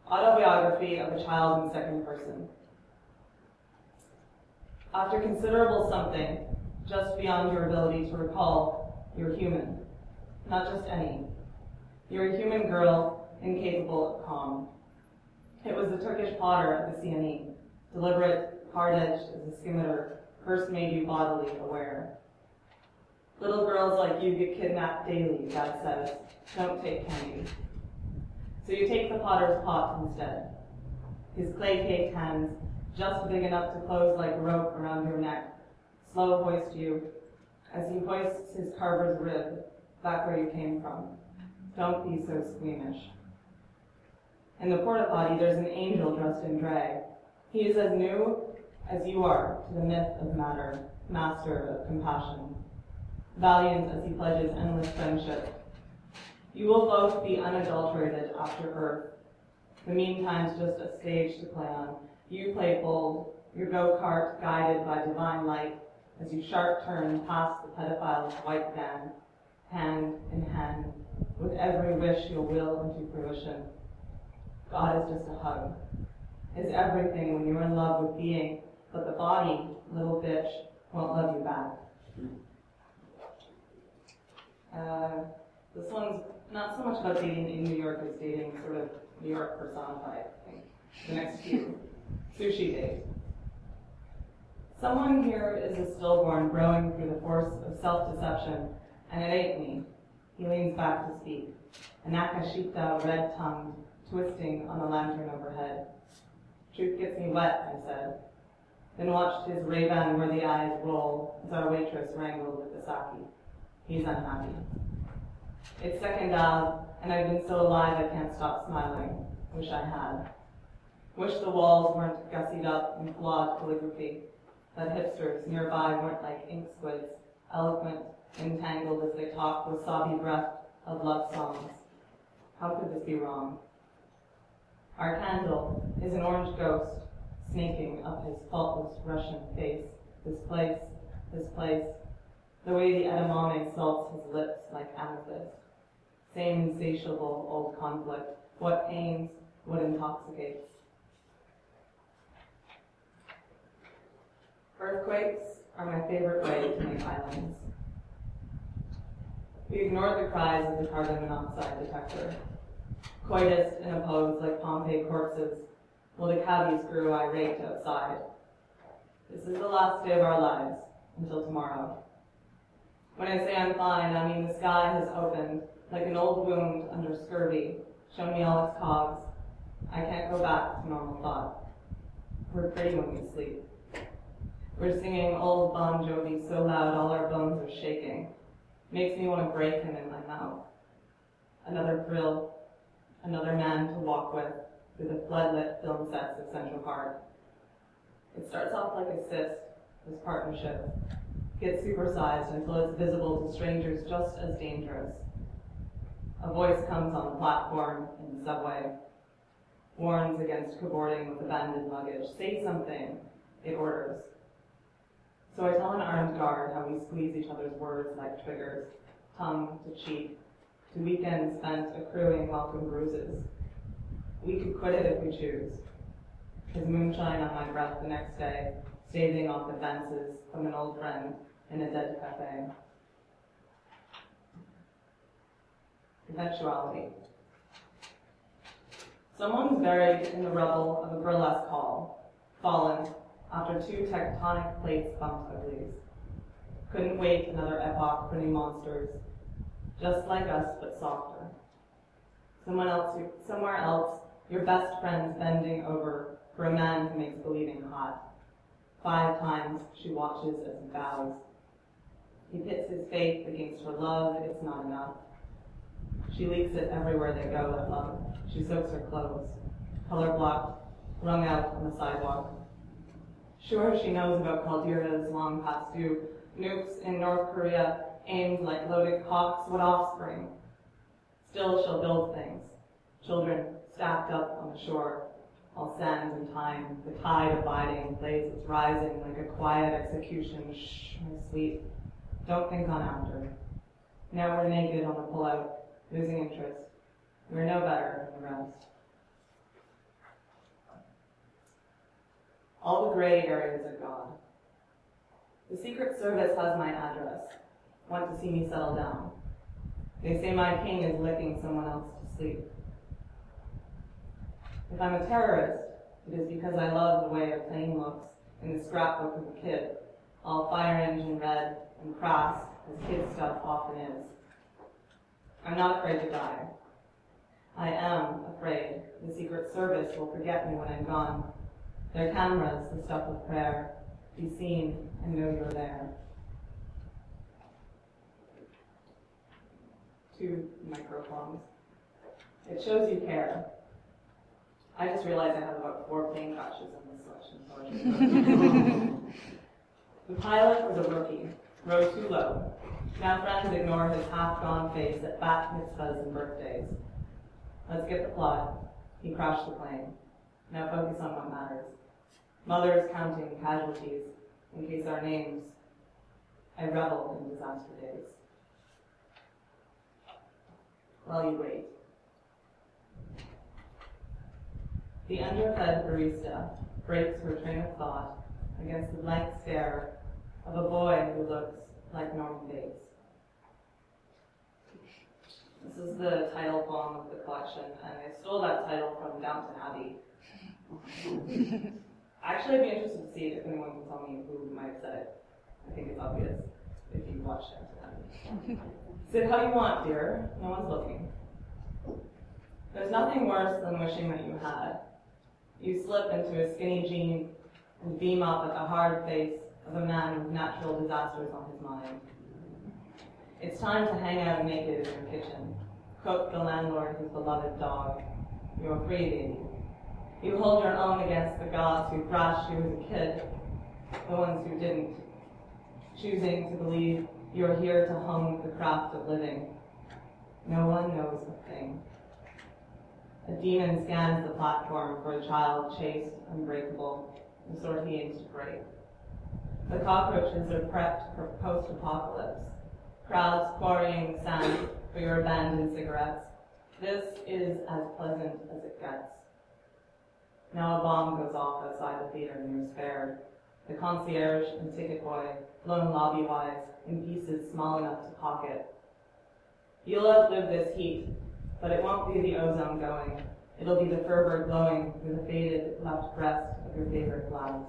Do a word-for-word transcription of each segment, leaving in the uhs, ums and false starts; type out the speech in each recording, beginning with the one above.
Autobiography of a Child in Second Person. After considerable something, just beyond your ability to recall, you're human. Not just any. You're a human girl, incapable of calm. It was the Turkish potter at the C N E, deliberate, hard-edged as a scimitar, first made you bodily aware. Little girls like you get kidnapped daily, Dad says. Don't take candy. So you take the potter's pot instead. His clay-caked hands, just big enough to close like a rope around your neck, slow hoist you, as he hoists his carver's rib back where you came from. Don't be so squeamish. In the porta potty, there's an angel dressed in drag. He is as new as you are to the myth of matter, master of compassion, valiant as he pledges endless friendship. You will both be unadulterated after Earth. The meantime's just a stage to play on. You play bold, your go-kart guided by divine light, as you sharp turn past the pedophile's white van, hand in hand, with every wish you'll will into fruition. God is just a hug, is everything when you're in love with being, but the body, little bitch, won't love you back. Uh, this one's not so much about dating in New York as dating sort of New York personified, I think. The next few. Sushi date. Someone here is a stillborn growing through the force of self-deception, and it ain't me. He leans back to speak, an akashita red-tongued, twisting on the lantern overhead. Truth gets me wet, I said, then watched his Ray-Ban worthy eyes roll as our waitress wrangled with the sake. He's unhappy. It's second Ave, and I've been so alive I can't stop smiling. Wish I had. Wish the walls weren't gussied up in flawed calligraphy, that hipsters nearby weren't like ink squids, eloquent, entangled as they talk with sobby breath of love songs. How could this be wrong? Our candle is an orange ghost snaking up his faultless Russian face. This place, this place, the way the edamame salts his lips like amethyst. Same insatiable old conflict. What pains, what intoxicates. Earthquakes are my favorite way to make islands. We ignored the cries of the carbon monoxide detector. Coitus in a pose like Pompeii corpses, while the cabbies grew irate outside. This is the last day of our lives, until tomorrow. When I say I'm fine, I mean the sky has opened, like an old wound under scurvy, shown me all its cogs. I can't go back to normal thought. We're pretty when we sleep. We're singing old Bon Jovi so loud all our bones are shaking. Makes me want to break him in my mouth. Another thrill, another man to walk with through the floodlit film sets of Central Park. It starts off like a cyst, this partnership. Gets supersized until it's visible to strangers just as dangerous. A voice comes on the platform in the subway, warns against cavorting with abandoned luggage. Say something, it orders. So I tell an armed guard how we squeeze each other's words like triggers, tongue to cheek, to weekends spent accruing welcome bruises. We could quit it if we choose. His moonshine on my breath the next day, staving off advances from an old friend in a dead cafe. Eventuality. Someone's buried in the rubble of a burlesque hall, fallen after two tectonic plates bumped uglies. Couldn't wait another epoch for new monsters, just like us but softer. Someone else, somewhere else, your best friend's bending over for a man who makes believing hot. Five times she watches as he bows. He pits his faith against her love, it's not enough. She leaks it everywhere they go, that love. She soaks her clothes, color blocked, wrung out on the sidewalk. Sure, she knows about Caldera's long past due, nukes in North Korea aimed like loaded cocks, what offspring? Still she'll build things, children stacked up on the shore, all sand and time, the tide abiding, plays its rising like a quiet execution. Shh, my sweet, don't think on after. Now we're naked on the pullout, losing interest. We're no better than the rest. all the gray areas of God. The Secret Service has my address, want to see me settle down. They say my king is licking someone else to sleep. If I'm a terrorist, it is because I love the way a plane looks in the scrapbook of a kid, all fire engine red and crass as kid stuff often is. I'm not afraid to die. I am afraid the Secret Service will forget me when I'm gone. Their cameras, the stuff of prayer, be seen and know you're there. Two microphones. It shows you care. I just realized I have about four plane crashes in this selection, so I should The pilot was a rookie, rode too low. Now friends ignore his half-gone face at bat mitzvahs and birthdays. Let's get the plot. He crashed the plane. Now focus on what matters. Mothers counting casualties in case our names. I revel in disaster days. While you wait. The underfed barista breaks her train of thought against the blank stare of a boy who looks like Norman Bates. This is the title poem of the collection, and I stole that title from Downton Abbey. Actually, I'd be interested to see if anyone can tell me who might have said it. I think it's obvious if you watch Downton Abbey. Sit how you want, dear. No one's looking. There's nothing worse than wishing that you had. You slip into a skinny jean and beam up at the hard face of a man with natural disasters on his mind. It's time to hang out naked in your kitchen, cook the landlord his beloved dog. You're free, baby. You hold your own against the gods who thrashed you as a kid, the ones who didn't, choosing to believe you're here to hone the craft of living. No one knows a thing. A demon scans the platform for a child chaste, unbreakable, the sort he aims to break. The cockroaches are prepped for post-apocalypse, crowds quarrying sand for your abandoned cigarettes. This is as pleasant as it gets. Now a bomb goes off outside the theater and you're spared. The concierge and ticket boy, blown lobby-wise, in pieces small enough to pocket. You'll outlive this heat, but it won't be the ozone going. It'll be the fervor glowing through the faded left breast of your favorite blouse.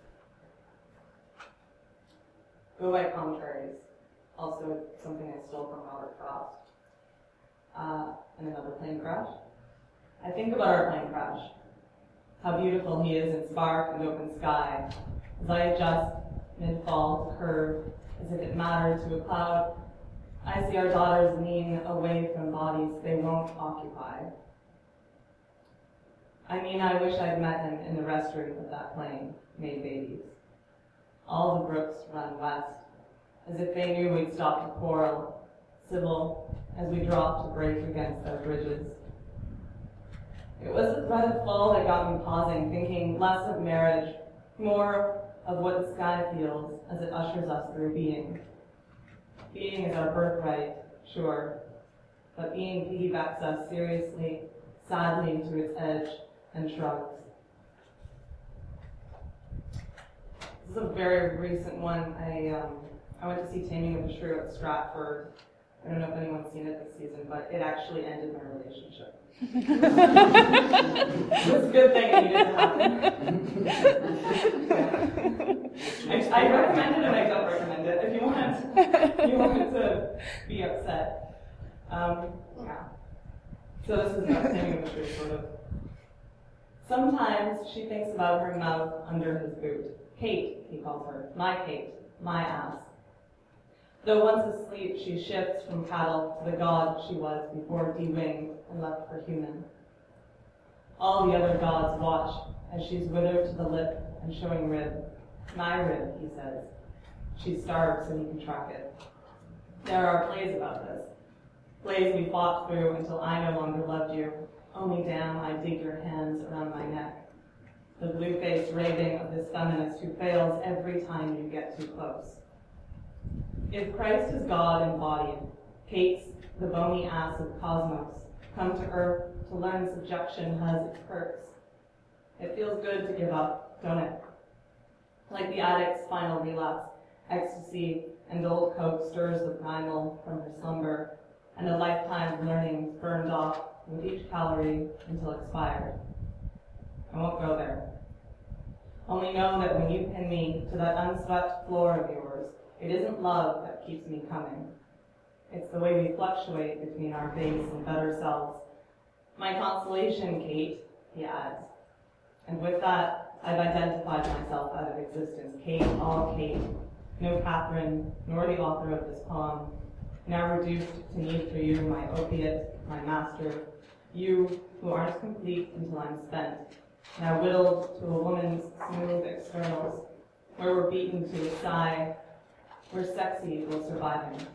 Go by contraries. Also something I stole from Robert Frost. Uh, and another plane crash. I think about our plane crash. How beautiful he is in spark and open sky. As I adjust mid-fall to curve, as if it mattered to a cloud, I see our daughters lean away from bodies they won't occupy. I mean, I wish I'd met him in the restroom of that plane, made babies. All the brooks run west, as if they knew we'd stop to quarrel, civil, as we dropped to break against our bridges. It was the threat of fall that got me pausing, thinking less of marriage, more of what the sky feels as it ushers us through being. Being is our birthright, sure, but being piggybacks us seriously, sadly to its edge, and shrugs. This is a very recent one. I um, I went to see Taming of the Shrew at Stratford. I don't know if anyone's seen it this season, but it actually ended my relationship. It was a good thing it needed to happen. Yeah. I, I recommend it and I don't recommend it if you want, if you want to be upset. Um, yeah. So this is about Taming of the Shrew, sort of. Sometimes she thinks about her mouth under his boot. Kate, he calls her. My Kate. My ass. Though once asleep, she shifts from cattle to the god she was before de-winged and left for human. All the other gods watch as she's withered to the lip and showing rib. My rib, he says. She's starved so he can track it. There are plays about this. Plays we fought through until I no longer loved you. Only damn, I dig your hands around my neck. The blue-faced raving of this feminist who fails every time you get too close. If Christ is God embodied, Kate's the bony ass of cosmos, come to earth to learn subjection has its perks. It feels good to give up, don't it? Like the addict's final relapse, ecstasy and old coke stirs the primal from her slumber, and a lifetime of learning is burned off with each calorie until expired. I won't go there. Only know that when you pin me to that unswept floor of yours, it isn't love that keeps me coming. It's the way we fluctuate between our base and better selves. My consolation, Kate, he adds. And with that, I've identified myself out of existence. Kate, all Kate. No Catherine, nor the author of this poem. Now reduced to need for you, my opiate, my master. You, who aren't complete until I'm spent. Now whittled to a woman's smooth externals, where we're beaten to a sigh, where sexy will survive me.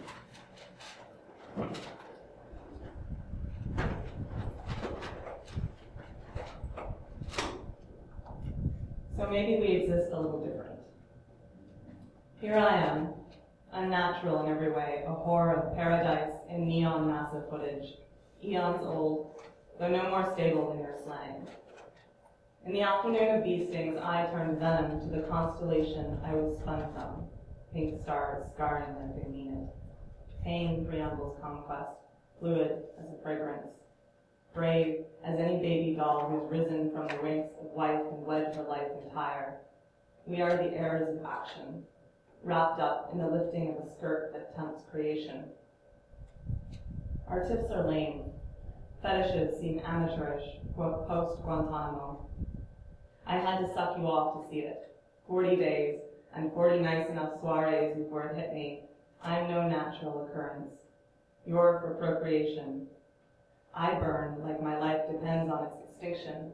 So maybe we exist a little different. Here I am, unnatural in every way, a whore of paradise in neon NASA footage, eons old, though no more stable than your slang. In the afternoon of bee stings, I turned venom to the constellation I was spun from, pink stars scarring like they mean it. Pain preambles conquest, fluid as a fragrance, brave as any baby doll who's risen from the ranks of wife and wed her life entire. We are the heirs of action, wrapped up in the lifting of a skirt that tempts creation. Our tips are lame. Fetishes seem amateurish, post-Guantanamo. I had to suck you off to see it. Forty days, and forty nice enough soirees before it hit me. I'm no natural occurrence. You're for procreation. I burn like my life depends on its extinction.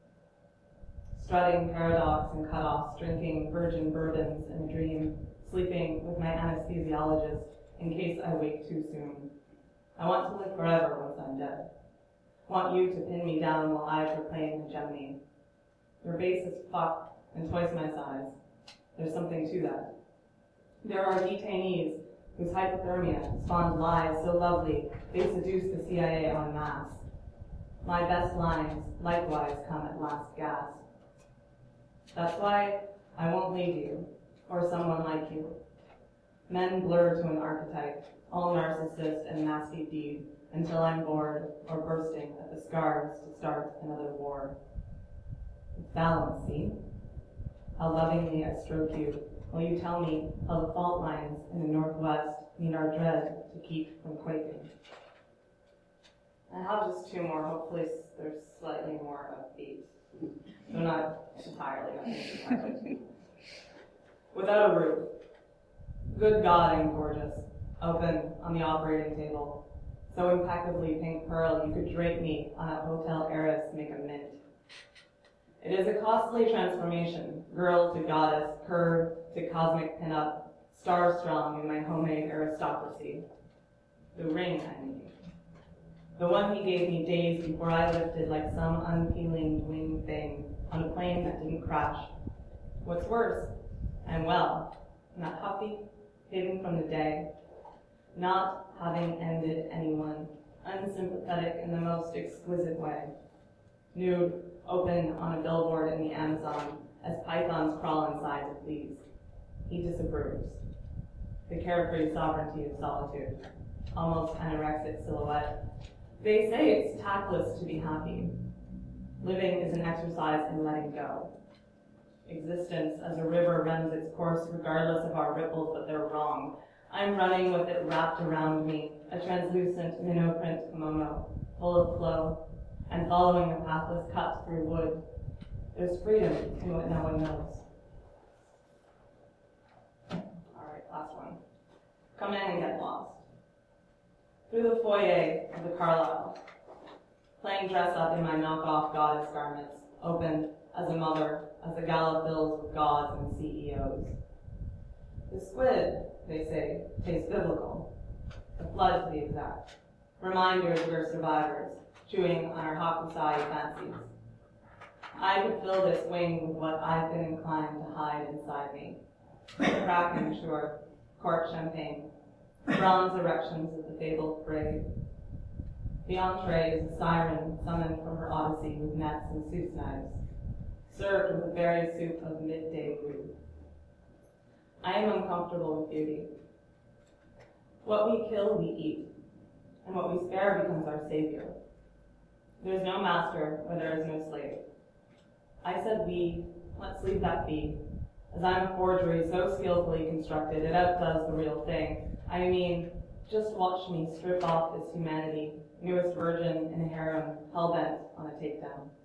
Strutting paradox and cutoffs, drinking virgin bourbons in a dream, sleeping with my anesthesiologist in case I wake too soon. I want to live forever once I'm dead. Want you to pin me down while I proclaim hegemony. Your base is fucked and twice my size. There's something to that. There are detainees whose hypothermia spawns lies so lovely they seduce the C I A en masse. My best lines likewise come at last gasp. That's why I won't leave you, or someone like you. Men blur to an archetype, all narcissist and nasty deed, until I'm bored or bursting at the scars to start another war. It's balance, see? How lovingly I stroke you, while you tell me how the fault lines in the Northwest need our dread to keep from quaking. I have just two more. Hopefully they're slightly more upbeat. So not entirely, not entirely. Without a roof. Good God, I'm gorgeous. Open on the operating table. So impeccably pink pearl, you could drape me on a hotel heiress, make a mint. It is a costly transformation, girl to goddess, curve to cosmic pinup, star-strong in my homemade aristocracy. The ring, I mean. The one he gave me days before I lifted like some unfeeling winged thing on a plane that didn't crash. What's worse, I'm well, not huffy, hidden from the day, not having ended anyone, unsympathetic in the most exquisite way. Nude, open on a billboard in the Amazon, as pythons crawl inside to please. He disapproves. The carefree sovereignty of solitude, almost anorexic silhouette. They say it's tactless to be happy. Living is an exercise in letting go. Existence as a river runs its course regardless of our ripples, but they're wrong. I'm running with it wrapped around me, a translucent minnow print kimono, full of flow, and following a pathless cut through wood. There's freedom in what no one knows. All right, last one. Come in and get lost. Through the foyer of the Carlisle, playing dress up in my knockoff goddess garments, open as a mother, as a gala fills with gods and C E Os. The squid, they say, tastes biblical. The flood, to be exact. Reminders we're survivors, chewing on our Hakusai fancies. I could fill this wing with what I've been inclined to hide inside me. Kraken, sure, court champagne, bronze erections of the fabled brave. The entree is a siren summoned from her odyssey with nets and soup knives. served with a berry soup of midday food. I am uncomfortable with beauty. What we kill, we eat, and what we spare becomes our savior. There is no master where there is no slave. I said we, let's leave that be, as I'm a forgery so skillfully constructed it outdoes the real thing. I mean, just watch me strip off this humanity, newest virgin in a harem, hell-bent on a takedown.